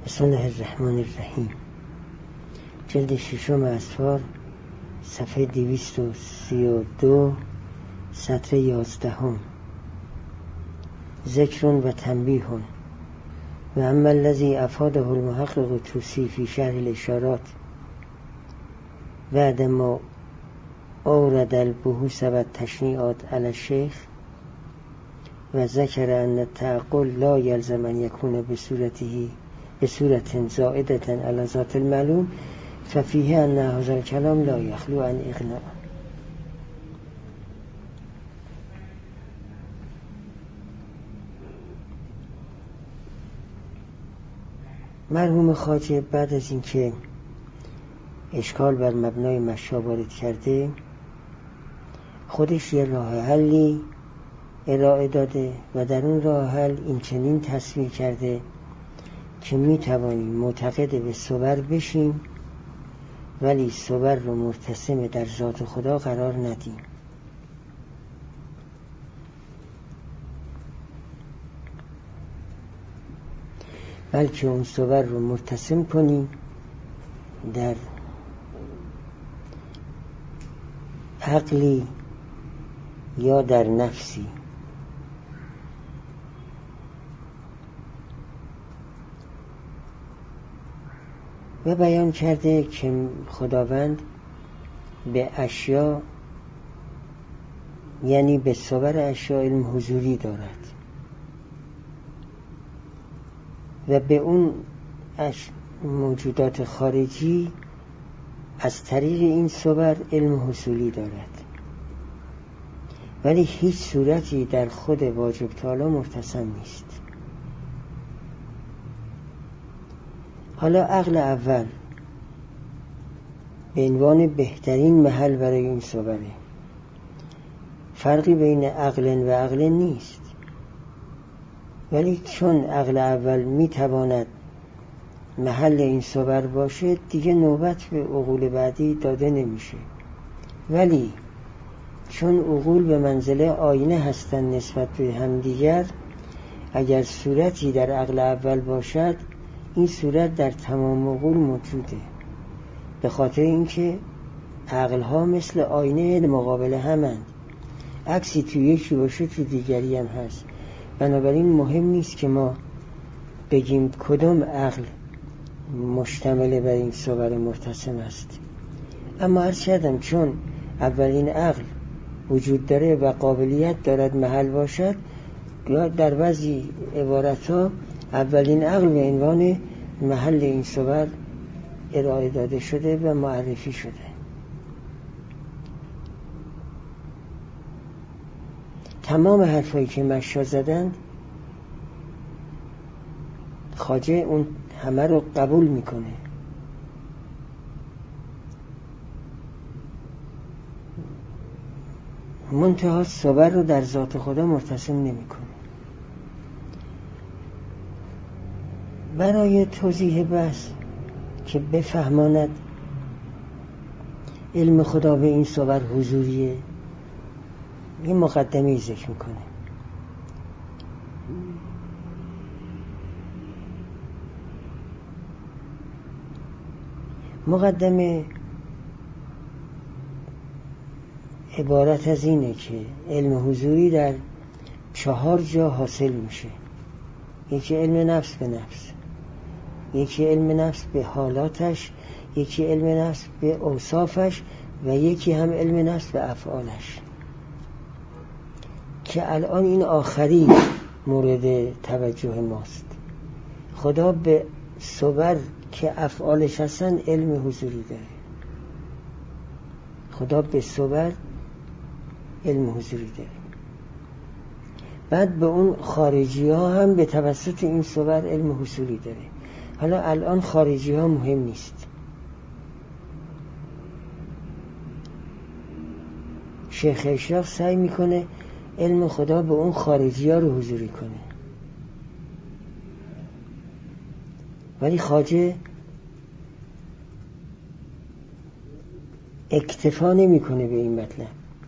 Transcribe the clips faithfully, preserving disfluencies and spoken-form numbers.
بسم الله الرحمن الرحیم. جلد ششم اسفار، صفحه دویست و سی و دو، سطر یازدهم. ذکر و تنبیه. و اما الذی افاده المحقق طوسی فی شرح الاشارات بعد ما اورد البحوث و التشنیعات علی الشیخ و ذکر ان التعقل لا یلزم ان یکون بصورته بصورت زائدة علی ذات المعلوم ففیه ان هذا الکلام لا یخلو عن اغناء. مرحوم خواجه بعد از اینکه اشکال بر مبنای مشا وارد کرده، خودش یه راه حلی ارائه داده و در اون راه حل این چنین تصویر کرده که می توانیم معتقد به صور بشیم ولی صور رو مرتسم در ذات خدا قرار ندیم. بلکه اون صور رو مرتسم کنیم در عقلی یا در نفسی. و بیان کرده که خداوند به اشیا یعنی به صور اشیا علم حضوری دارد و به اون موجودات خارجی از طریق این صور علم حصولی دارد، ولی هیچ صورتی در خود واجب تعالی مرتسم نیست. حالا عقل اول به عنوان بهترین محل برای این صوره، فرقی بین عقل و عقل نیست، ولی چون عقل اول میتواند محل این صور باشه دیگه نوبت به عقول بعدی داده نمیشه. ولی چون عقول به منزله آینه هستند نسبت به همدیگر، اگر صورتی در عقل اول باشد این صورت در تمام عقول موجوده، به خاطر اینکه عقلها مثل آینه مقابل همند، عکسی توی یکی باشه تو دیگری هم هست. بنابراین مهم نیست که ما بگیم کدام عقل مشتمل بر این صور مرتسم است، اما عرض کردم چون اولین عقل وجود داره و قابلیت دارد محل باشد، در بعضی عبارتها اولین عقل به عنوان محل این صور ارائه داده شده و معرفی شده. تمام حرفایی که مشا زدند خواجه اون همه رو قبول میکنه، منتها صور رو در ذات خدا مرتسم نمیکنه. برای توضیح بحث که بفهماند علم خدا به این صور حضوریه، یه مقدمه ذکر میکنه. مقدمه عبارت از اینه که علم حضوری در چهار جا حاصل میشه. یکی علم نفس به نفس، یکی علم نفس به حالاتش، یکی علم نفس به اوصافش و یکی هم علم نفس به افعالش، که الان این آخری مورد توجه ماست. خدا به صور که افعالش هستن علم حضوری داره، خدا به صور علم حضوری داره. بعد به اون خارجی ها هم به توسط این صور علم حصولی داره. حالا الان خارجی ها مهم نیست، شیخ اشراق سعی میکنه علم خدا به اون خارجی ها رو حضوری کنه، ولی خواجه اکتفا نمیکنه به این مطلب،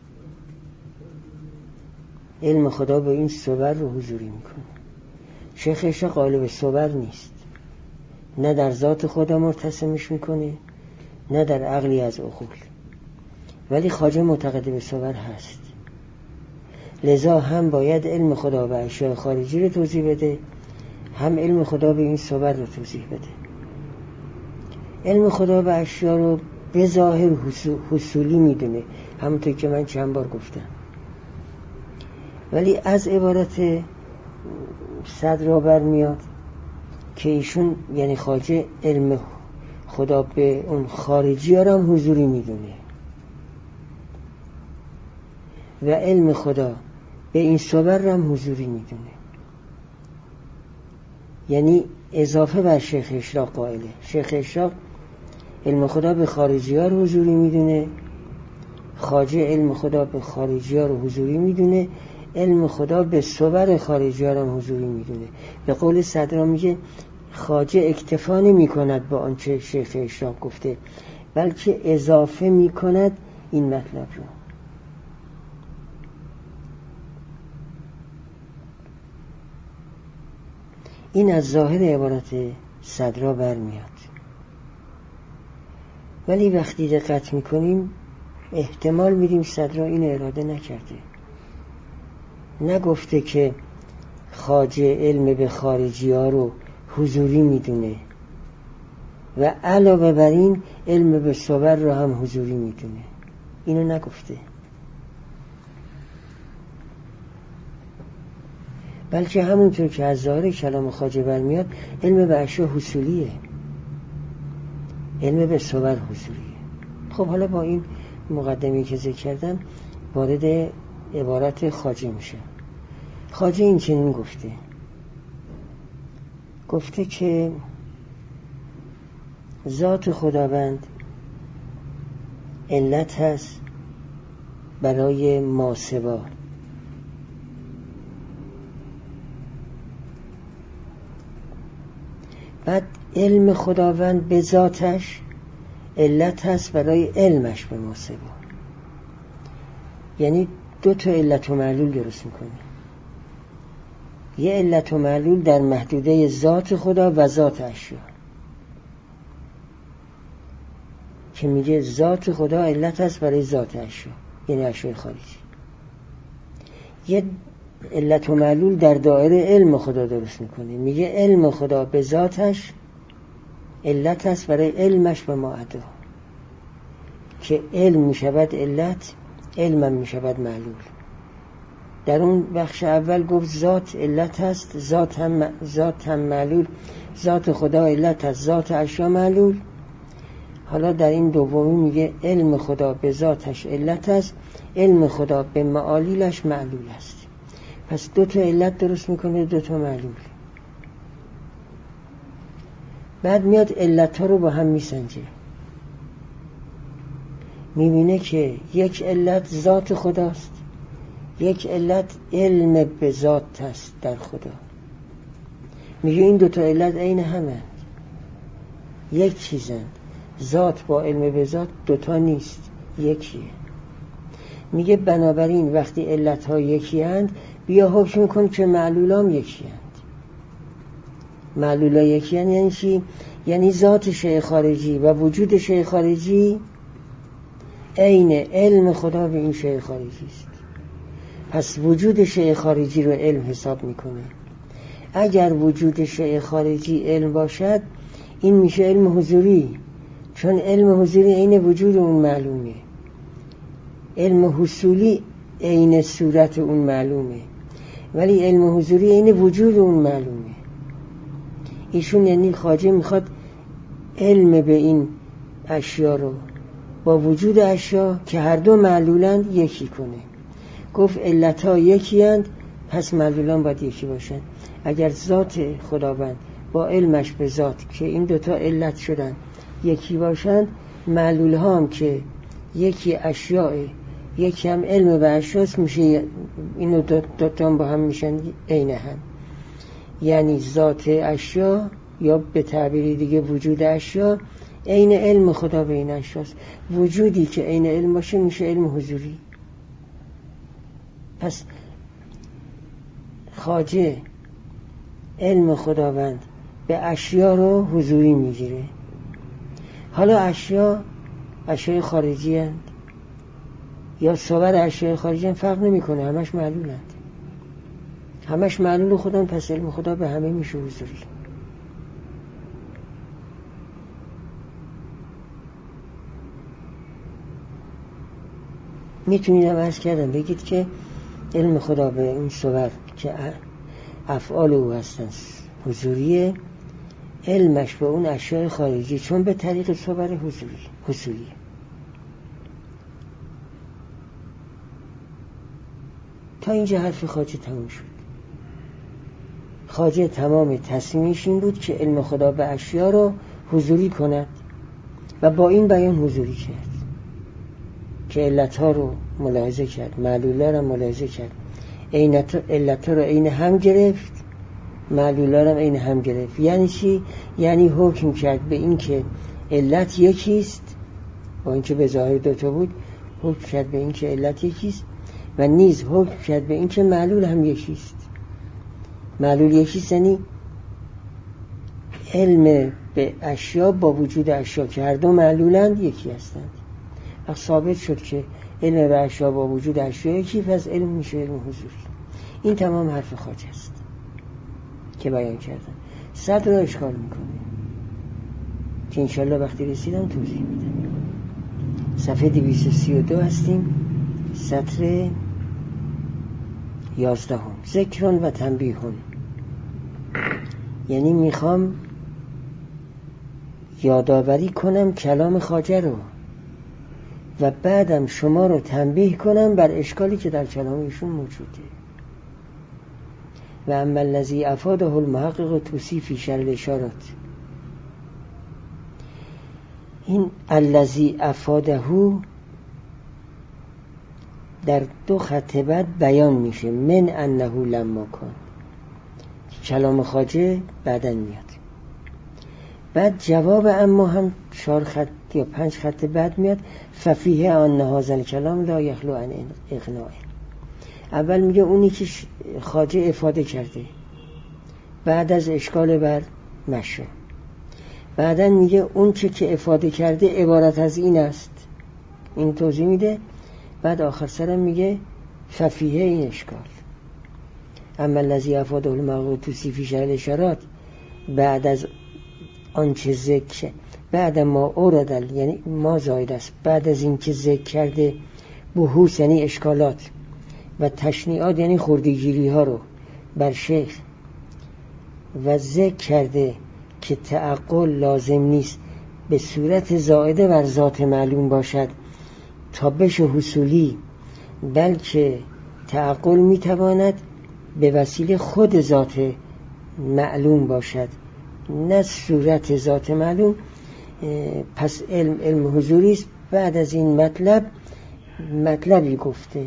علم خدا به این صور رو حضوری میکنه. شیخ اشراق قائل به صور نیست، نه در ذات خدا مرتسمش میکنه نه در عقلی از عقول، ولی خواجه معتقد به صور هست. لذا هم باید علم خدا به اشیاء خارجی رو توضیح بده، هم علم خدا به این صور رو توضیح بده. علم خدا به اشیاء رو به ظاهر حصولی میدونه، همونطور که من چند بار گفتم، ولی از عبارت صدرا برمیاد که ایشون یعنی خواجه علم خدا به اون خارجی ها هم حضوری میدونه و علم خدا به این صور هم حضوری میدونه. یعنی اضافه بر شیخ اشراق قائله. شیخ اشراق علم خدا به خارجی ها رو حضوری میدونه، خواجه علم خدا به خارجی ها رو حضوری میدونه، علم خدا به صور خارجی ها رو حضوری میدونه. به قول صدرا میگه خواجه اکتفا نمی کند با آنچه شیخ اشراق گفته، بلکه اضافه می کند این مطلب رو. این از ظاهر عبارت صدرا برمیاد، ولی وقتی دقت میکنیم احتمال میدیم صدرا این اراده نکرده. نگفته که خواجه علم به خارجی ها رو حضوری میدونه و علاوه بر این علم به صور رو هم حضوری میدونه، اینو نگفته، بلکه همونطور که از ظاهر کلام خواجه برمیاد علم به اشیاء حصولیه، علم به صور حضوریه. خب حالا با این مقدمی که ذکر کردم وارد عبارت خواجه میشه. خواجه این چنین گفته گفته که ذات خداوند علت هست برای ماسوا، بعد علم خداوند به ذاتش علت هست برای علمش به ماسوا. یعنی دو تا علت و معلول درست میکنه. یه علت و معلول در محدوده ذات خدا و ذات اشیا که میگه ذات خدا علت هست برای ذات اشیا، یعنی اشیاء خارجی. یه علت و معلول در دایره علم خدا درست میکنه، میگه علم خدا به ذاتش علت هست برای علمش به ما عدا، که علم میشود علت، علمم میشود معلول. در اون بخش اول گفت ذات علت هست، ذات هم ذات هم معلول، ذات خدا علت هست، ذات اشیا معلول. حالا در این دومی میگه علم خدا به ذاتش علت هست، علم خدا به معالیلش معلول است. پس دو تا علت درست میکنه، دو تا معلول. بعد میاد علت ها رو با هم میسنجه، میبینه که یک علت ذات خداست، یک علت علم به ذات هست در خدا. میگه این دو تا علت عین همند، یک چیزند. ذات با علم به ذات دوتا نیست، یکیه. میگه بنابراین وقتی علت ها یکی هند بیا حکم کن که معلول هم یکی هند. معلول ها یکی هند یعنی چی؟ یعنی ذات شیء خارجی و وجود شیء خارجی عین علم خدا به این شیء خارجی است. پس وجود شیء خارجی رو علم حساب میکنه. اگر وجود شیء خارجی علم باشد این میشه علم حضوری، چون علم حضوری عین وجود اون معلومه. علم حصولی عین صورت اون معلومه، ولی علم حضوری عین وجود اون معلومه. ایشون یعنی خواجه میخواد علم به این اشیا رو با وجود اشیا که هر دو معلولند یکی کنه. گفت علتها یکی هند، پس معلولان باید یکی باشند. اگر ذات خداوند با علمش به ذات که این دوتا علت شدن یکی باشند، معلول ها هم که یکی اشیاء یکی هم علم به اشیاست، میشه اینو دوتا هم با هم میشن عین هم. یعنی ذات اشیا یا به تعبیری دیگه وجود اشیا عین علم خدا به این اشیاست. وجودی که عین علم باشه میشه علم حضوری. پس خواجه علم خداوند به اشیا رو حضوری میگیره. حالا اشیا اشیاء خارجی هست یا صور اشیاء خارجی هم فرق نمی کنه، همش معلول هست، همش معلول خودم، پس علم خدا به همه میشه حضوری. میتونیدم عرض کردم بگید که علم خدا به این صور که افعال او هستن حضوریه، علمش به اون اشیاء خارجی چون به طریق صور حضوری حصولی. تا اینجا حرف خواجه تموم شد. خواجه تمام تصمیمش این بود که علم خدا به اشیا رو حضوری کند و با این بیان حضوری کرد که علتها رو ملاحظه کرد، معلولا رو ملاحظه کرد، علتها رو عین هم گرفت، معلولا رو عین هم گرفت. یعنی چی؟ یعنی حکم کرد به این که علت یکیست، با اینکه به ظاهر دوتا بود حکم کرد به این که علت یکیست و نیز حکم کرد به این که معلول هم یکیست. معلول یکیست یعنی علم به اشیا با وجود اشیا که هر دو معلولند یکی هستند. وقت ثابت شد که علم به اشیا با وجود اشیا یکی، پس علم میشه علم حضوری. این تمام حرف خواجه است که بیان کردم. صد رو اشکال میکنه که انشالله وقتی رسیدم توضیح میدم. صفحه دویست و سی و دو هستیم، سطر یازدهم. ذکرون و تنبیهون، یعنی میخوام یادآوری کنم کلام خواجه رو و بعدم شما رو تنبیه کنم بر اشکالی که در کلام ایشون موجوده. و اما الذی افاده المحقق توصی فی شرح الاشارات، این الذی افاده در دو خط بعد بیان میشه، من انه لما کان، کلام خواجه بعدن میاد. بعد جواب اما هم چهار خط یا پنج خط بعد میاد، ففیه آن هذا الکلام لا یخلو عن اقناع. اول میگه اونی که خواجه افاده کرده بعد از اشکال بر مشو، بعدن میگه اون چه که افاده کرده عبارت از این است، این توضیح میده. بعد آخر سرم میگه ففیه این اشکال. اما الذی افاده المحقق توصی فی شرح الاشارات، بعد از آنچه ذکر بعد ما اوردل، یعنی ما زاید است، بعد از این که ذکر کرده بحوث یعنی اشکالات و تشنیعات یعنی خردگیری ها رو بر شیخ و ذکر کرده که تعقل لازم نیست به صورت زائده بر ذات معلوم باشد تا بشه حصولی، بلکه تعقل میتواند به وسیله خود ذات معلوم باشد نه صورت ذات معلوم. پس علم علم حضوری است. بعد از این مطلب مطلبی گفته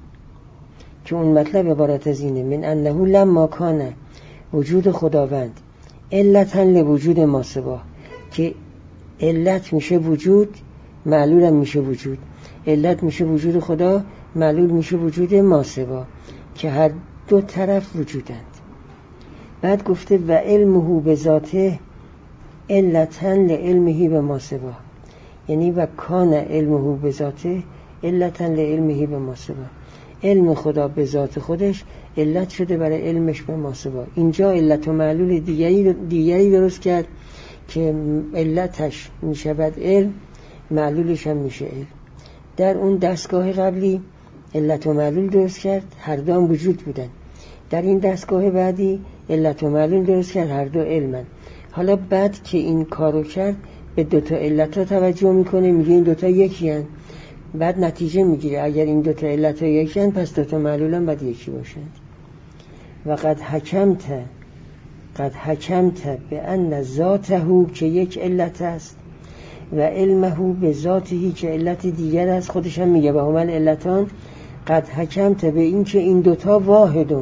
که اون مطلب عبارت از اینه، من انه لما کان وجود خداوند علتا لوجود ما سوا، که علت میشه وجود، معلول هم میشه وجود. علت میشه وجود خدا، معلول میشه وجود ما سوا که هر دو طرف وجودند. بعد گفته و علمه به ذاته علتا لعلمه به ما سوا، یعنی و کان علمه به ذاته علتا لعلمه به ما سوا، علم خدا به ذات خودش علت شده برای علمش به ما سوا. اینجا علت و معلول دیگری دیگری درست کرد که علتش میشود علم، معلولش هم میشه علم. در اون دستگاه قبلی علت و معلول درست کرد، هر دو هم وجود بودن. در این دستگاه بعدی علت و معلول درست کرد، هر دو علمن. حالا بعد که این کارو کرد به دوتا علت ها توجه میکنه، میگه این دوتا یکی هن. بعد نتیجه میگیره اگر این دوتا علت ها یکی هن پس دوتا معلول هم باید یکی باشند. و قد حکمت قد حکمت به ان ذاته که یک علت است و علمه به ذاته که علت دیگر است. خودش هم میگه به همال علتان قد حکمت به این که این دوتا واحدون،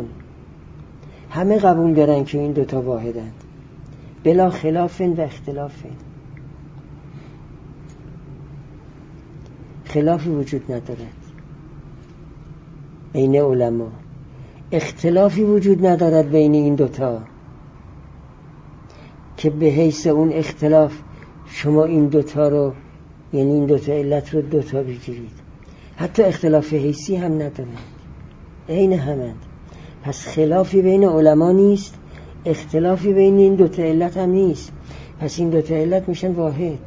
همه قبول دارن که این دوتا واحدند، بلا خلاف و اختلاف، خلافی وجود ندارد بین علما، اختلافی وجود ندارد بین این دوتا. که به حیث اون اختلاف شما این دوتا رو، یعنی این دوتا علت رو دوتا بگیرید. حتی اختلاف حیثی هم ندارند، عین همند. پس خلافی بین علما نیست، اختلافی بین این دوتا علت هم نیست، پس این دوتا علت میشن واحد.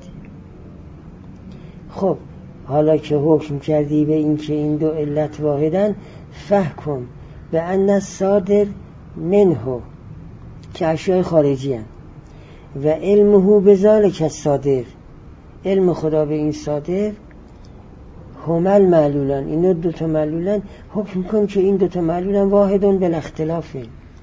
خب حالا که حکم کردی به این که این دو علت واحدن، فحکم به ان الصادر منه که اشیاء خارجی هست و علمه بذالک الصادر، علم خدا به این صادر، همل معلولان، اینا دوتا معلولان، حکم کن که این دوتا معلولان واحدون بلا اختلافن،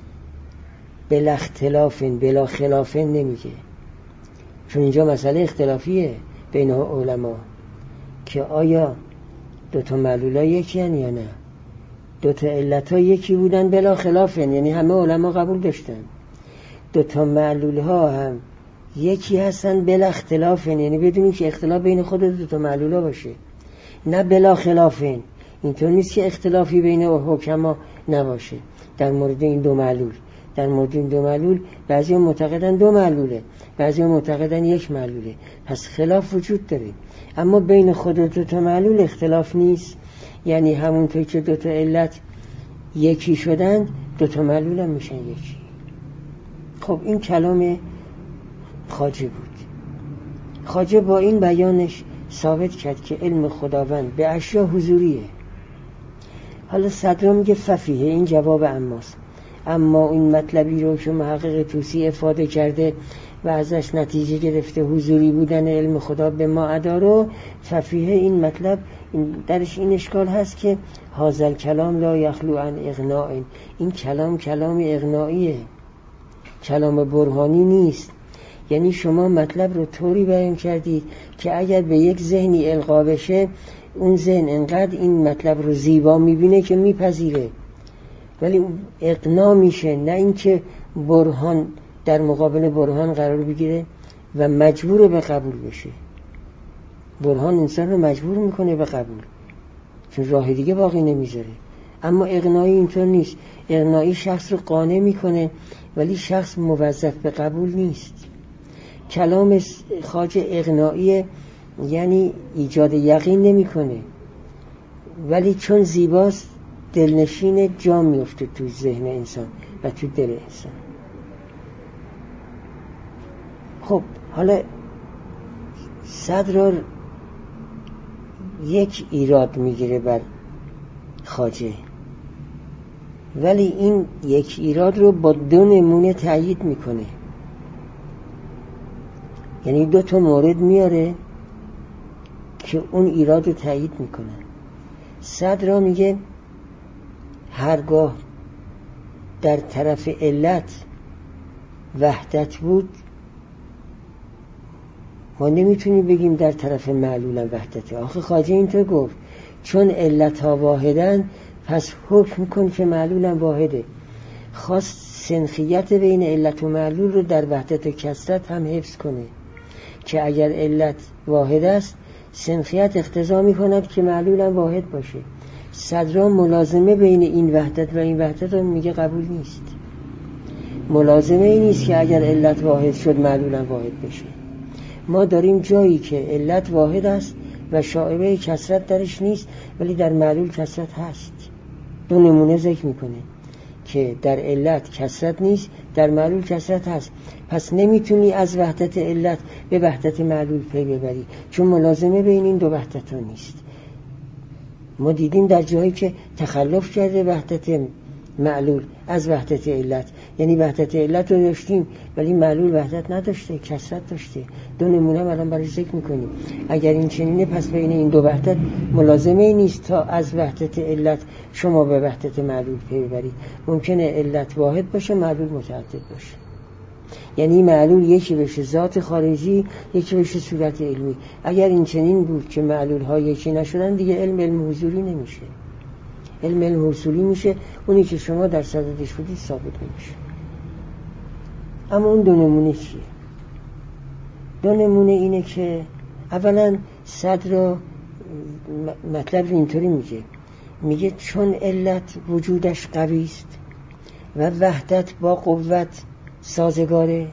بلا اختلافن بلا خلافن نمیگه، چون اینجا مسئله اختلافیه بین علما که آیا دوتا معلولا یکی هن یا نه. دوتا علت ها یکی بودن بلا خلافن، یعنی همه علما قبول داشتن. دوتا معلول ها هم یکی هستن بلا اختلافن، یعنی بدونی که اختلاف بین خود دوتا معلول ها باشه، نه بلا خلافن. اینطور نیست که اختلافی بین حکما نباشه در مورد این دو معلول. در مورد این دو معلول بعضی ها معتقدن دو معلوله، بعضی ها معتقدن یک معلوله، پس خلاف وجود داره. اما بین خود دو تا معلول اختلاف نیست، یعنی همونطور که دو تا علت یکی شدن، دو تا معلول هم میشن یکی. خب این کلام خواجه بود. خواجه با این بیانش ثابت کرد که علم خداوند به اشیا حضوریه. حالا صدرا میگه ففیه، این جواب اماست. اما این مطلبی رو که محقق طوسی افاده کرده و ازش نتیجه گرفته حضوری بودن علم خدا به ما ادارو، ففیه این مطلب این درش این اشکال هست که هازل کلام لا یخلو عن اغناء، این کلام کلام اغنائیه، کلام برهانی نیست. یعنی شما مطلب رو طوری بیان کردید که اگر به یک ذهنی القا بشه، اون ذهن انقدر این مطلب رو زیبا میبینه که میپذیره، ولی اقناع میشه، نه اینکه برهان در مقابل برهان قرار بگیره و مجبور به قبول بشه. برهان انسان رو مجبور میکنه به قبول، چون راه دیگه باقی نمیذاره. اما اقناعی اینطور نیست. اقناعی شخص رو قانع میکنه ولی شخص موظف به قبول نیست. کلام خواجه اقناعی، یعنی ایجاد یقین نمیکنه، ولی چون زیباست دلنشین جا میفته تو ذهن انسان و تو دل انسان. خب حالا صدر یک ایراد میگیره بر خواجه، ولی این یک ایراد رو با دو نمونه تأیید میکنه. یعنی دو تا مورد میاره که اون ایراد رو تأیید میکنه. صدر میگه هرگاه در طرف علت وحدت بود، ما نمیتونیم بگیم در طرف معلول وحدته. آخه خواجه اینطور گفت چون علت ها واحدن پس حکم کن که معلول واحده. خواست سنخیت بین علت و معلول رو در وحدت و کثرت هم حفظ کنه که اگر علت واحد است سنخیت اقتضا میکند که معلول هم واحد باشه. صدرا ملازمه بین این وحدت و این وحدت رو میگه قبول نیست. ملازمه این نیست که اگر علت واحد شد معلول هم واحد بشه. ما داریم جایی که علت واحد است و شائبه کثرت درش نیست، ولی در معلول کثرت هست. دو نمونه ذکر میکنه که در علت کثرت نیست، در معلول کثرت هست. پس نمیتونی از وحدت علت به وحدت معلول پی ببری، چون ملازمه بین این دو وحدت ها نیست. ما دیدیم در جایی که تخلف کرده وحدت معلول از وحدت علت، یعنی وحدت علت رو داشتیم ولی معلول وحدت نداشته، کثرت داشته. دو نمونه هم الان برای ذکر میکنیم. اگر این چنینه پس بین این دو وحدت ملازمه نیست تا از وحدت علت شما به وحدت معلول پی ببرید. ممکنه علت واحد باشه معلول متعدد باشه، یعنی معلول یکی بشه ذات خارجی، یکی بشه صورت علمی. اگر این چنین بود که معلول ها یکی نشدن، دیگه علم علم حضوری نمیشه، علم علم حصولی میشه. اونی که شما در صددش بودید ثابت نمیشه. اما اون دو نمونه چیه؟ دو نمونه اینه که اولا صدر مطلب اینطوری میگه میگه چون علت وجودش قوی است و وحدت با قوت سازگاره،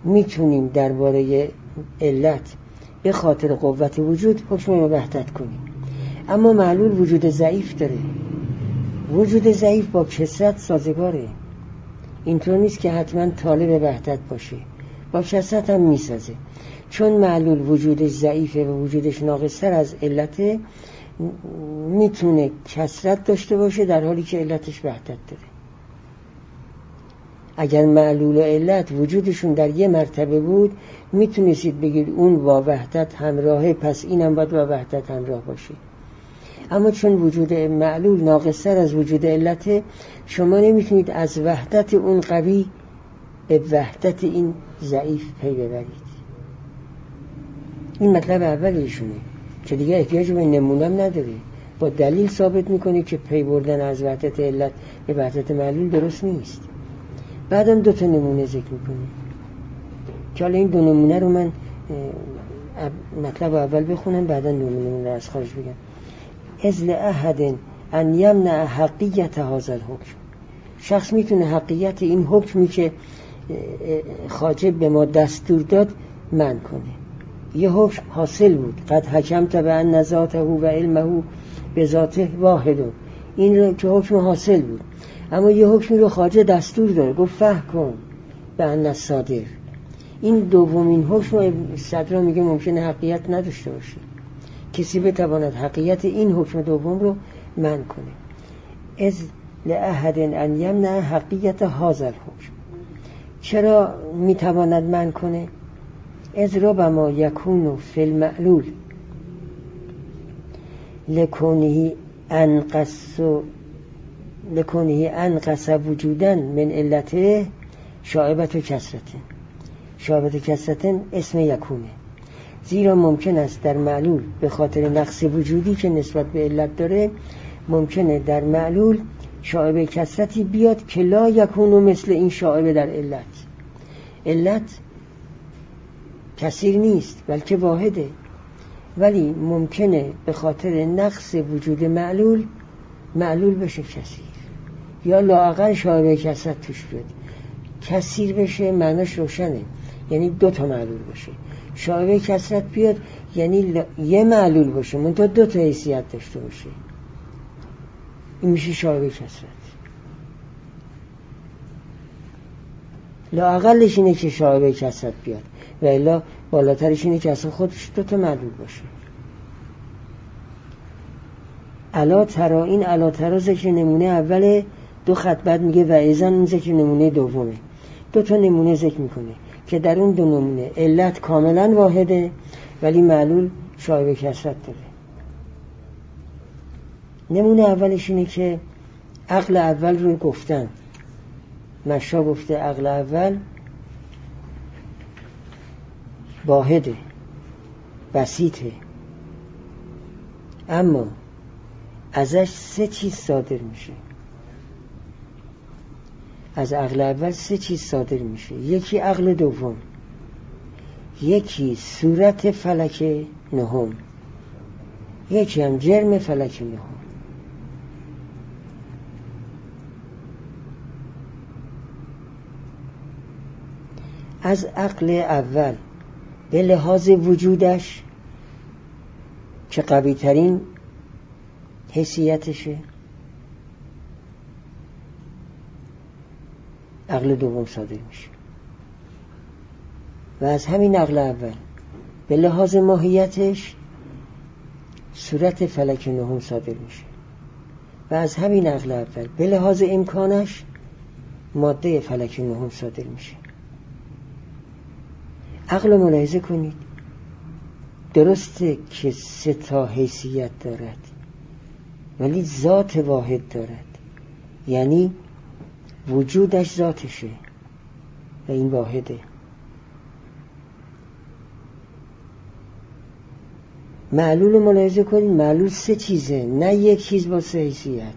میتونیم درباره علت به خاطر قوت وجود حکم وحدت کنیم، اما معلول وجود ضعیف داره. وجود ضعیف با کثرت سازگاره، اینطور نیست که حتما طالب وحدت باشه، با کثرت هم میسازه. چون معلول وجودش ضعیفه و وجودش ناقص‌تر از علته، میتونه کثرت داشته باشه در حالی که علتش وحدت داره. اگر معلول و علت وجودشون در یه مرتبه بود، میتونستید بگید اون با وحدت همراهه، پس اینم باید با وحدت همراه باشه. اما چون وجود معلول ناقص‌تر از وجود علت، شما نمیتونید از وحدت اون قوی به وحدت این ضعیف پی ببرید. این مطلب اولیشونه که دیگه احتیاج به نمونه هم نداره، با دلیل ثابت میکنه که پی بردن از وحدت علت به وحدت معلول درست نیست. بعدم دو تا نمونه ذکر میکنه که حالا این دو نمونه رو من مطلب اول بخونم، بعدا دو نمونه از خارج بگم. از لأحد ان یمنع حقیقت هذا الحکم، شخص میتونه حقیقت این حکمی که خواجه به ما دستور داد منع کنه. یه حکم حاصل بود، قد حکمت بأن ذاته و علمه به ذاته واحد، این رو که حکم حاصل بود، اما یه حکمی رو خواجه دستور داره، گفت فهم کن بأن الصادر. این دومین حکم صدرا میگه ممکنه حقیقت نداشته باشه، کسی بتواند حقیقت این حکم دوم رو منع کنه. از لأحد ان یمنع حقیقت هذا الحکم، چرا میتواند منع کنه؟ از ربما یکون فی المعلول لکونه انقص لکونه انقص وجودن من علته شائبت و کسرتن. شائبت و کسرتن اسم یکونه، زیرا ممکن است در معلول به خاطر نقص وجودی که نسبت به علت داره، ممکنه در معلول شائبه کسرتی بیاد که لا یکونو مثل این شائبه در علت. علت کثیر نیست بلکه واحده، ولی ممکنه به خاطر نقص وجود معلول معلول بشه کثیر، یا لااقل شائبه کسرت توش بیاد. کثیر بشه معناش روشنه، یعنی دو تا معلول باشه. شائبه کسرت بیاد یعنی ل... یه معلول باشه منتها دو تا حیثیت داشته باشه، این میشه شائبه کسرت. لااقلش اینه که شائبه کسرت بیاد، و الا بالاترش اینه که اصلا خودش دو تا معلول باشه. الا ترا، این الا ترا ذکر نمونه اوله، دو خط بعد میگه و ایزن، این ذکر نمونه دومه. دو تا نمونه ذکر میکنه که در اون دو نمونه علت کاملا واحده ولی معلول شائبه کسرت داره. نمونه اولش اینه که عقل اول رو گفتن، مشا گفته عقل اول واحده، بسیطه، اما ازش سه چیز صادر میشه. از عقل اول سه چیز صادر میشه، یکی عقل دوم، یکی صورت فلک نهم، یکی هم جرم فلک نهم. از عقل اول به لحاظ وجودش که قوی ترین حیثیتشه، عقل دوم صادر میشه. و از همین عقل اول به لحاظ ماهیتش صورت فلک نهم صادر میشه. و از همین عقل اول به لحاظ امکانش ماده فلک نهم صادر میشه. عقل ملاحظه کنید، درسته که سه تا حیثیت دارد ولی ذات واحد دارد، یعنی وجودش ذاتشه و این واحده. معلول ملاحظه کنید، معلول سه چیزه نه یک چیز با سه حیثیت.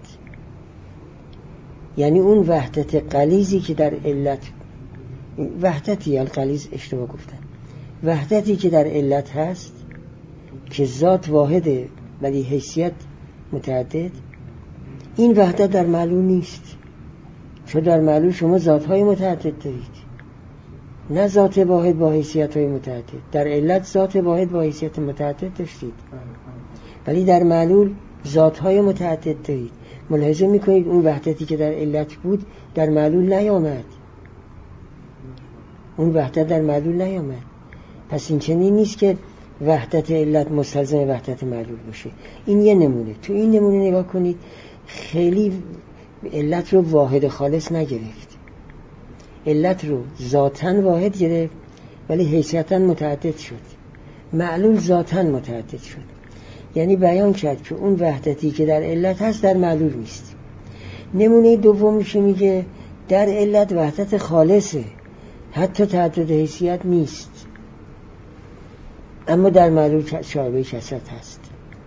یعنی اون وحدت غلیظی که در علت، وحدتی الغلیظ اشتباه گفتن، وحدتی که در علت هست که ذات واحده ولی حیثیت متعدد، این وحدت در معلول نیست. چون در معلول شما ذاتهای متعدد دارید، نه ذات واحد با حیثیت های متعدد. در علت ذات واحد با حیثیت متعدد داشتید، ولی در معلول ذات های متعدد دارید. ملاحظه میکنید اون وحدتی که در علت بود در معلول نیامد، اون وحدت در معلول نیامد. پس این چنین نیست که وحدت علت مستلزم وحدت معلول باشه. این یه نمونه. تو این نمونه نگاه کنید، خیلی علت رو واحد خالص نگرفت، علت رو ذاتاً واحد گرفت ولی حیثیتاً متعدد شد. معلول ذاتاً متعدد شد، یعنی بیان کرد که اون وحدتی که در علت هست در معلول نیست. نمونه دومیش میگه در علت وحدت خالصه، حتی تعدد حیثیت نیست، اما در معلول شایبه کثرت هست.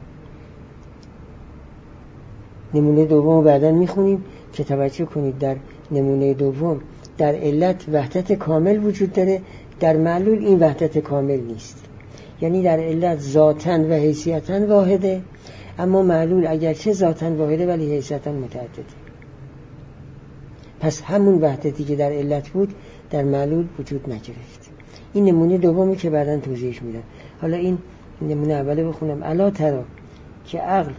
نمونه دوم بعداً میخونیم که توجه کنید در نمونه دوم در علت وحدت کامل وجود داره، در معلول این وحدت کامل نیست. یعنی در علت ذاتاً و حیثیتاً واحده، اما معلول اگرچه ذاتاً واحده ولی حیثیتاً متعدده. پس همون وحدتی که در علت بود در معلول وجود نگرفت. این نمونه دومی که بعداً توضیحش میدم. حالا این نمونه اوله بخونم. الا ترى که عقل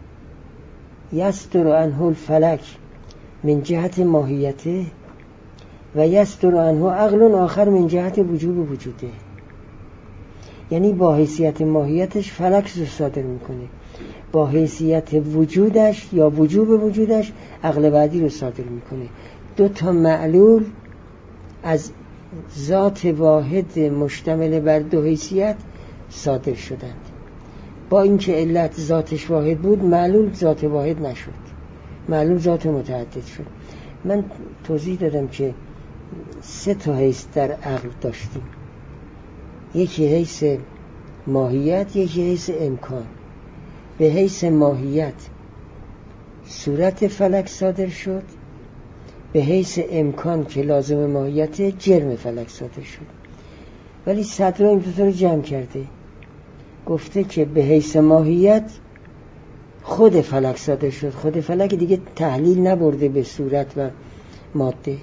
یستر عنه الفلک من جهت ماهیته و یستر عنه عقل آخر من جهت وجوب وجوده. یعنی با حیثیت ماهیتش فلک رو صادر میکنه، با حیثیت وجودش یا وجوب وجودش عقل بعدی رو صادر میکنه. دو تا معلول از ذات واحد مشتمل بر دو حیثیت صادر شدند. با اینکه علت ذاتش واحد بود معلول ذات واحد نشد، معلول ذات متعدد شد. من توضیح دادم که سه تا حیث در عقل داشتیم، یکی حیث ماهیت، یکی حیث امکان. به حیث ماهیت صورت فلک صادر شد، به حیث امکان که لازم ماهیت جرم فلک صادر شد. ولی صدر این دوتا رو جمع کرده، گفته که به حیث ماهیت خود فلک صادر شد. خود فلک دیگه تحلیل نبرده به صورت و ماده،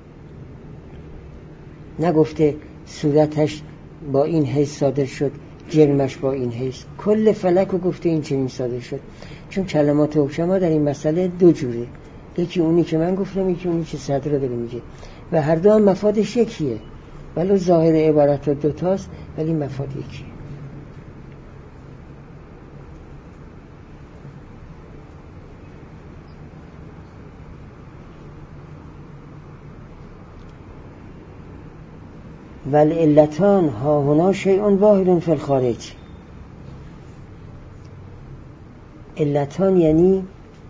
نگفته صورتش با این حیث صادر شد، جرمش با این حیث. کل فلک رو گفته این چنین صادر شد. چون کلمات حکما در این مسئله دو جوره، یکی اونی که من گفتم، یکی اونی که صدر داره میگه، و هر دو هم مفادش یکیه، ولو ظاهر عبارت دو تاست ولی مفاد یکیه. والعلتان ها هنا شیء واحد فی الخارج. علتان یعنی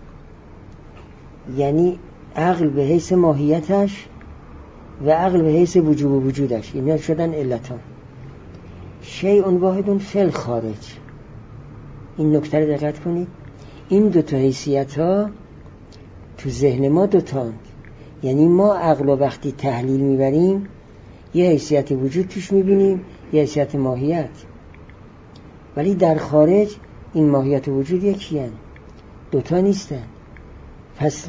یعنی عقل به حیث ماهیتش و عقل به حیث وجوب وجودش، اینا شدن علتان. شیء واحد فی الخارج. این نکته رو دقت کنید، این دو تا حیثیت ها تو ذهن ما دو تاند. یعنی ما عقل وقتی تحلیل میبریم یه حیثیت وجود توش میبینیم، یه حیثیت ماهیت، ولی در خارج این ماهیت و وجود یکی هن، دوتا نیستن. پس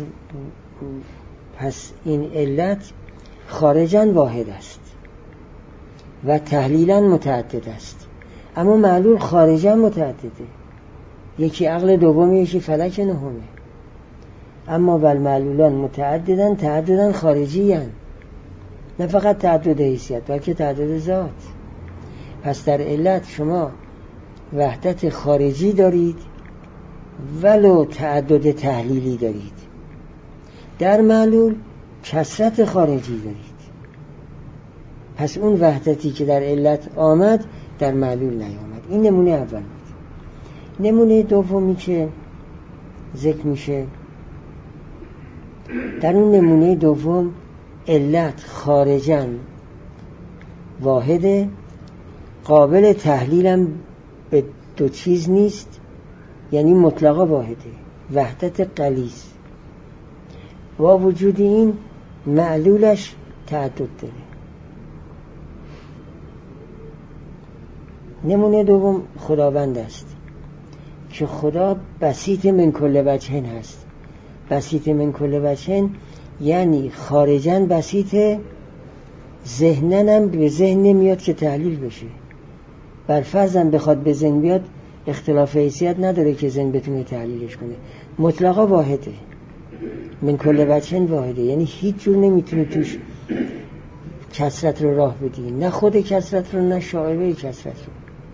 پس این علت خارجاً واحد است و تحلیلاً متعدد است، اما معلول خارجاً متعدده، یکی عقل دومی، یکی فلک نهمه. اما والمعلولان متعددن، تعددن خارجی هن، نه فقط تعدد حیثیت بلکه تعدد ذات. پس در علت شما وحدت خارجی دارید ولو تعدد تحلیلی دارید، در معلول کثرت خارجی دارید. پس اون وحدتی که در علت آمد در معلول نیامد. این نمونه اول بود. نمونه دومی که ذکر میشه، در اون نمونه دوم علت خارجاً واحده، قابل تحلیلم به دو چیز نیست، یعنی مطلقا واحده، وحدت غلیظ. با وجود این معلولش تعدد داره. نمونه دوم خداوند است که خدا بسیط من کل وجهن هست. بسیط من کل وجهن یعنی خارجاً بسیطه ذهنن هم به ذهن نمیاد که تحلیل بشه. بر فرضم بخواد به ذهن بیاد اختلاف حیثیت نداره که ذهن بتونه تحلیلش کنه. مطلقا واحده، من کل وجهن واحده، یعنی هیچ جور نمیتونه توش کثرت رو راه بدی، نه خود کثرت رو نه شائبه کثرت رو.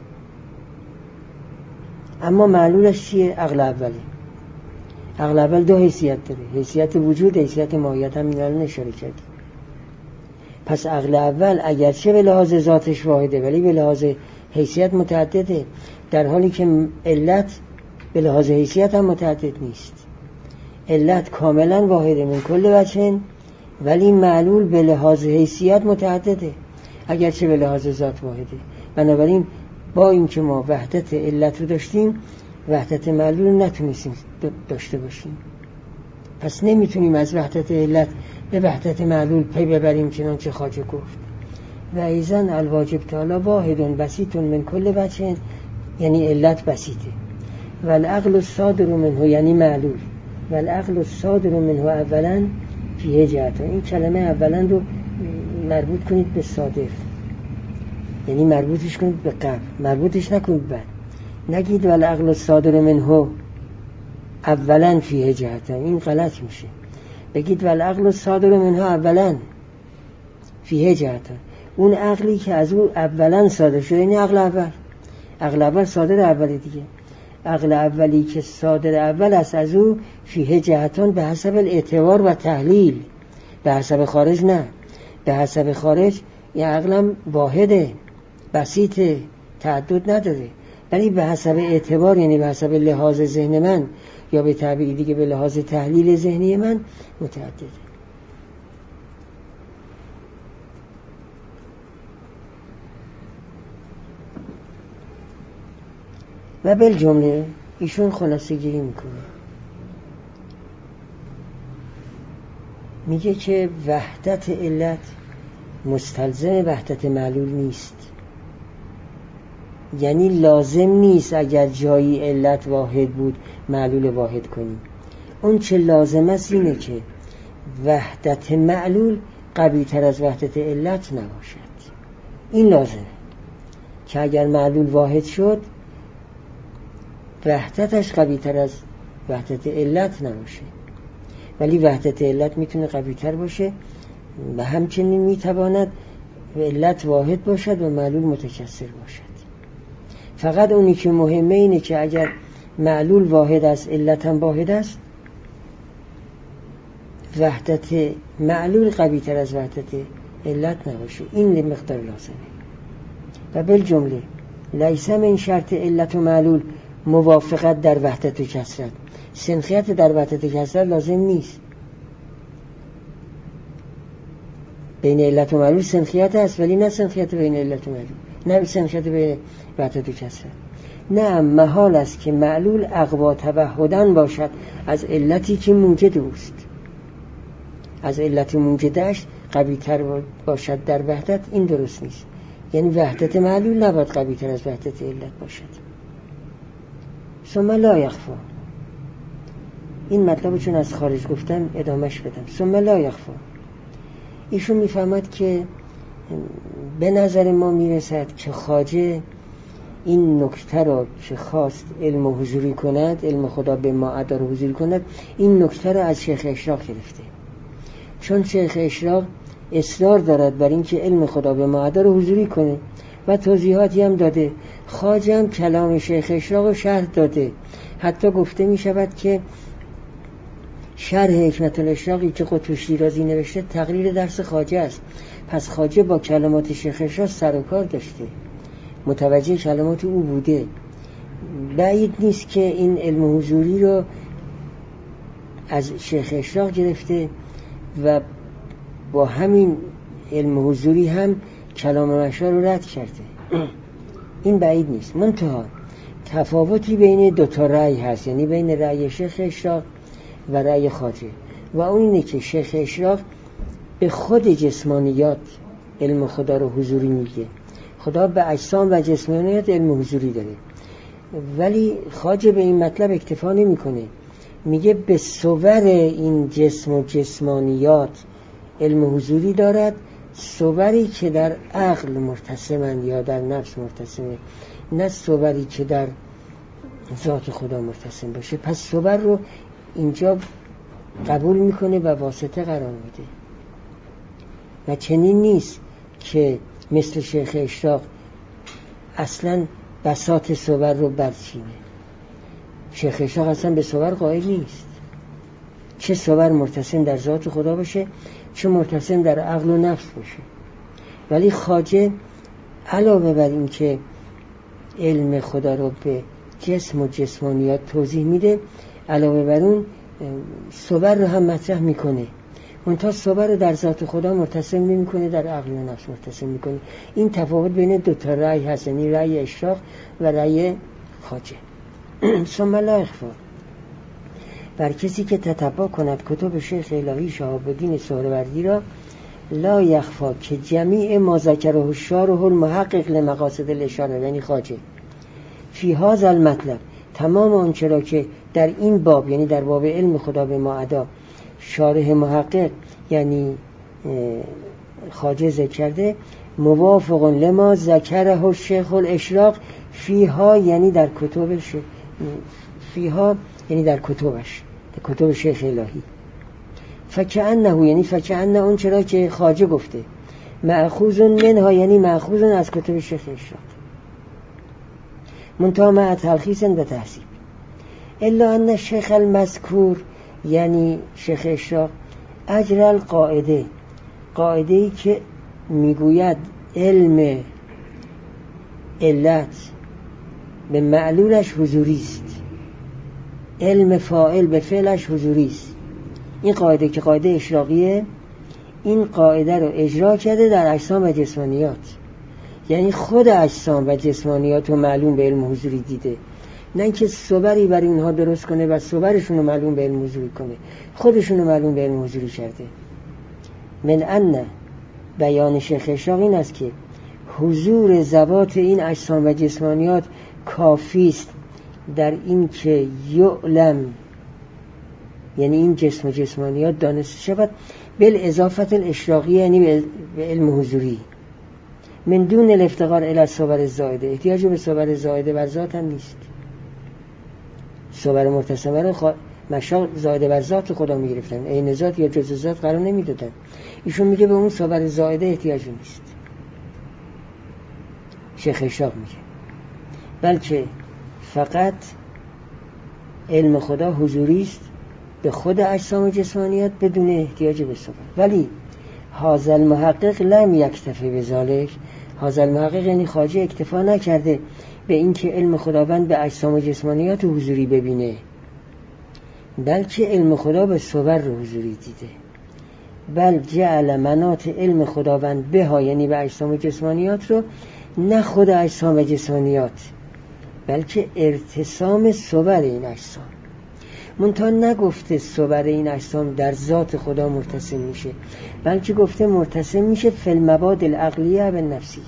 اما معلولش چیه؟ عقل اوله. عقل اول دو حیثیت داره، حیثیت وجود، حیثیت ماهیت، هم این الان اشاره کردیم. پس عقل اول اگرچه به لحاظ ذاتش واحده ولی به لحاظ حیثیت متعدده، در حالی که علت به لحاظ حیثیت هم متعدد نیست. علت کاملا واحده من کل وجهن، ولی معلول به لحاظ حیثیت متعدده اگرچه به لحاظ ذات واحده. بنابراین با اینکه ما وحدت علت رو داشتیم، وحدت معلول رو نتونستیم داشته باشیم. پس نمیتونیم از وحدت علت به وحدت معلول پی ببریم چنانچه خواجه گفت و ایزن الواجب تعالی واحدون بسیطون من کل وجهن، یعنی علت بسیطه. و العقل الصادر منه یعنی معلول، و العقل الصادر منه اولا فیه جهت. این کلمه اولا رو مربوط کنید به صادر، یعنی مربوطش کنید به قبل، مربوطش نکنید بعد. نگید و العقل الصادر منه اولا فیه جهت، این غلط میشه. بگید و العقل الصادر منه اولا فیه جهت، اون عقلی که از او اولا صادر شده، این عقل اول. عقل اول صادر اولی دیگه. عقل اولی که صادر اول است از او فیه جهتان به حسب الاعتبار و تحلیل، به حسب خارج نه. به حسب خارج این عقلم واحده، بسیطه، تعدد نداره، ولی به حسب اعتبار یعنی به حسب لحاظ ذهن من، یا به تعبیر دیگه به لحاظ تحلیل ذهنی من متعدده. و بالجمله ایشون خلاصه گیری میکنه، میگه که وحدت علت مستلزم وحدت معلول نیست. یعنی لازم نیست اگر جایی علت واحد بود معلول واحد کنیم. اون چه لازم است اینه که وحدت معلول قوی تر از وحدت علت نباشد. این لازمه که اگر معلول واحد شد وحدتش قوی تر از وحدت علت نباشه، ولی وحدت علت میتونه قوی تر باشه و همچنین میتواند علت واحد باشد و معلول متکثر باشد. فقط اونی که مهمه اینه که اگر معلول واحد است علت هم واحد است، وحدت معلول قوی تر از وحدت علت نباشه. این مقدار لازمه. و بالجمله لیس من شرط علت و معلول موافقت در وحدت و کثرت. سنخیت در وحدت و کثرت لازم نیست. بین علت و معلول سنخیت هست ولی نه سنخیت بین علت و معلول، نه سنخیت بین وحدت و کثرت. نه، محال است که معلول اقوا توحدن باشد از علتی که موجد اوست. از علت موجدش قوی تر باشد در وحدت، این درست نیست. یعنی وحدت معلول نباید قوی تر از وحدت علت باشد. ثم لا یخفا، این مطلب چون از خارج گفتم ادامهش بدم. ثم لا یخفا، ایشون میفهمد که به نظر ما میرسد که خواجه این نکته را که خواست علم حضوری کند، علم خدا به ما ادار حضوری کند، این نکته را از شیخ اشراق گرفته. چون شیخ اشراق اصرار دارد بر این که علم خدا به ما ادار حضوری کنه و توضیحاتی هم داده. خواجه هم کلام شیخ اشراق رو شرح داده. حتی گفته می شود که شرح حکمت الاشراقی که قطب شیرازی نوشته تقریر درس خواجه است. پس خواجه با کلمات شیخ اشراق سر و کار داشته، متوجه کلمات او بوده. بعید نیست که این علم حضوری رو از شیخ اشراق گرفته و با همین علم حضوری هم کلام مشار رو رد کرده. این بعید نیست. منتها تفاوتی بین دو تا رأی هست، یعنی بین رأی شیخ اشراق و رأی خواجه، و اون اینه که شیخ اشراق به خود جسمانیات علم خدا رو حضوری میگه. خدا به اجسام و جسمانیات علم حضوری داره، ولی خواجه به این مطلب اکتفا نمیکنه. میگه به صور این جسم و جسمانیات علم حضوری دارد، صوری که در عقل مرتسمند یا در نفس مرتسمه، نه صوری که در ذات خدا مرتسم باشه. پس صور رو اینجا قبول میکنه و واسطه قرار میده و چنین نیست که مثل شیخ اشراق اصلا بساط صور رو برچینه. شیخ اشراق اصلا به صور قائل نیست، چه صور مرتسم در ذات خدا باشه چه مرتسم در عقل و نفس باشه. ولی خواجه علاوه بر این که علم خدا رو به جسم و جسمانیات توضیح میده، علاوه بر اون صور رو هم مطرح میکنه. منتها صور رو در ذات خدا مرتسم نمیکنه، در عقل و نفس مرتسم میکنه. این تفاوت بین دو تا رأی هست، یعنی رأی اشراق و رأی خواجه. ثم لا اخفا، بر کسی که تتبع کند کتب شیخ الهی شهاب الدین سهروردی را، لا یخفا که جمیع ما ذکره الشارح المحقق لمقاصد الاشاره، یعنی خواجه، فی هذا المطلب، تمام آنچه را که در این باب، یعنی در باب علم خدا به ما ادا، شارح محقق یعنی خواجه ذکر کرده، موافق لما ذکره الشیخ الاشراق فیها، یعنی در کتبش، فیها یعنی در کتبش، در کتب شیخ الهی. فکأنه، یعنی فکأنه اون چرا که خواجه گفته، مأخوذ منها، یعنی مأخوذ از کتب شیخ اشراق، منتها مع تلخیص و تحسیب. الا ان شیخ المذکور، یعنی شیخ اشراق، اجر القاعده، قاعده ای که میگوید علم علت به معلولش حضوری است، علم فاعل به فعلش حضوری است. این قاعده که قاعده اشراقیه، این قاعده رو اجرا کرده در اجسام و جسمانیات، یعنی خود اجسام و جسمانیات رو معلوم به علم حضوری دیده، نه اینکه صوری برای اونها درست کنه و صورشون رو معلوم به علم حضوری کنه، خودشون رو معلوم به علم حضوری کرده. من ان بیان شیخ اشراق این است که حضور ذوات این اجسام و جسمانیات کافی است در این که یعلم، یعنی این جسم و جسمانیات دانسته شود، بالاضافه الاشراقیه، یعنی به علم حضوری، من دون الافتقار الی الصور الزائده، احتیاج به صور زائده بر ذات هم نیست. صور مرتسمه رو خوا... مشاق زائده بر ذات خدا میگرفتن، عین ذات یا جزء ذات قرار نمیدادن. ایشون میگه به اون صور زائده احتیاج نیست. شیخ اشراق میگه بلکه فقط علم خدا حضوری است به خود اجسام و جسمانیات بدون احتیاج به صور. ولی هذا المحقق لم یکتفی بذلک، هذا المحقق یعنی خواجه اکتفا نکرده به این که علم خداوند به اجسام و جسمانیات حضوری ببینه، بلکه علم خدا به صور رو حضوری دیده. بل جعل مناط علم خداوند بها، یعنی به اجسام و جسمانیات رو، نه خود اجسام و جسمانیات، بلکه ارتسام صور این اجسام. منتها نگفته صور این اجسام در ذات خدا مرتسم میشه، بلکه گفته مرتسم میشه فی المباد العقلیه و نفسیه،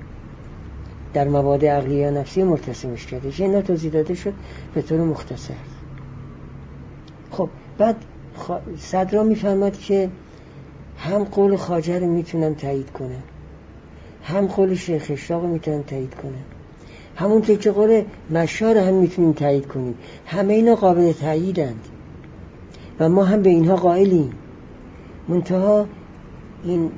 در مواد عقلیه و نفسیه مرتسمش کرده. چه اینا توضیح داده شد به طور مختصر. خب بعد خ... صدرا میفهمد که هم قول خواجه رو میتونم تایید کنم، هم قول شیخ اشراق رو میتونم تایید کنم، همون که قول مشار هم میتونیم تایید کنیم. همه اینا قابل تاییدند و ما هم به اینها قائلیم. منتها این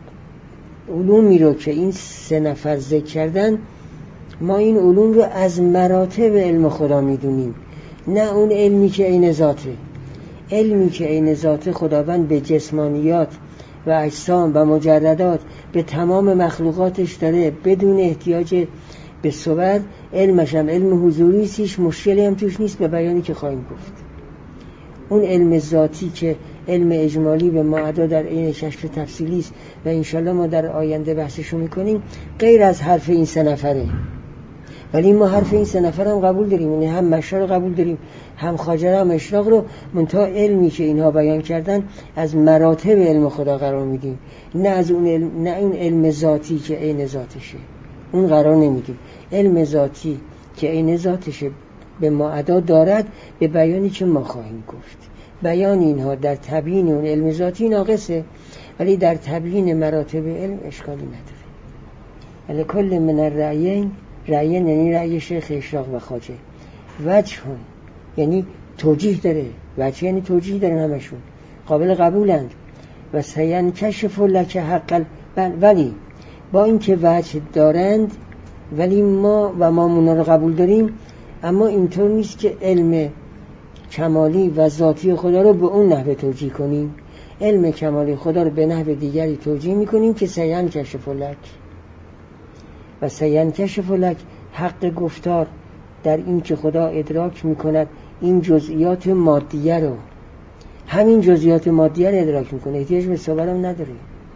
علومی رو که این سه نفر ذکر کردن، ما این علوم رو از مراتب علم خدا میدونیم، نه اون علمی که عین ذاته. علمی که عین ذات خداوند به جسمانیات و اجسام و مجردات، به تمام مخلوقاتش داره بدون احتیاج به صور، علمش هم علم حضوری سیش، مشکلی هم توش نیست به بیانی که خواهیم گفت. اون علم ذاتی که علم اجمالی به معدا در این کشف تفصیلی است و انشالله ما در آینده بحثشو میکنیم، غیر از حرف این سه نفره. ولی ما حرف این سه نفر هم قبول داریم، یعنی هم مشار رو قبول داریم، هم خواجه هم اشراق رو، منتها علمی که اینها بیان کردن از مراتب علم خدا قرار میدیم، نه از اون علم، نه این علم ذاتی که عین ذاتشه، اون قرار نمیدیم. علم ذاتی که عین ذاتشه به ما ادا دارد به بیانی که ما خواهیم گفت. بیان اینها در تبیین اون علم ذاتی ناقصه، ولی در تبیین مراتب علم اشکالی نداره. ولی کل من الرأیین، رأیین یعنی رأی شیخ اشراق و خواجه، وجه هم یعنی توجیه داره، وجه یعنی توجیه داره، همشون قابل قبولند. و سینکشف لک حق، ولی با اینکه وجه دارند ولی ما و ما اونا رو قبول داریم، اما اینطور نیست که علم کمالی و ذاتی خدا رو به اون نحوه توجیه کنیم. علم کمالی خدا رو به نحو دیگری توجیه میکنیم که سینکشف لک. و سینکشف لک حق گفتار در این که خدا ادراک میکند این جزئیات مادیه رو، همین جزئیات مادیه رو ادراک میکنه، احتیاج به صور هم نداره.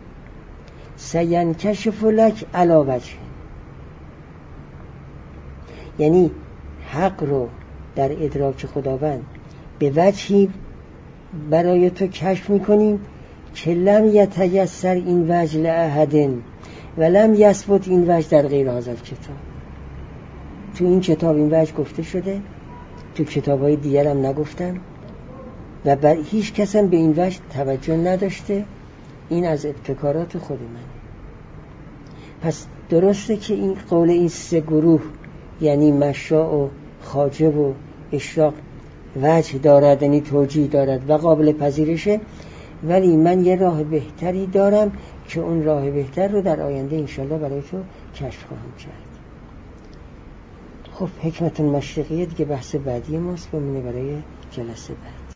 سینکشف لک علی وجه، یعنی حق رو در ادراک خداوند به وجهی برای تو کشف میکنیم که لم یتیسر این وجه لأحد و لم یثبت این وجه در غیر هذا الکتاب. تو این کتاب این وجه گفته شده، تو کتاب‌های دیگر هم نگفتن و بر هیچ کس هم به این وجه توجه نداشته. این از ابتکارات خود من. پس درسته که این قول این سه گروه یعنی مشاء و خواجه و اشراق وجه دارد، یعنی توجیه دارد و قابل پذیرشه، ولی من یه راه بهتری دارم که اون راه بهتر رو در آینده انشالله برای تو کشف خواهم کرد. خب حکمت المشرقیه دیگه بحث بعدی ماست، بمونه برای جلسه بعد.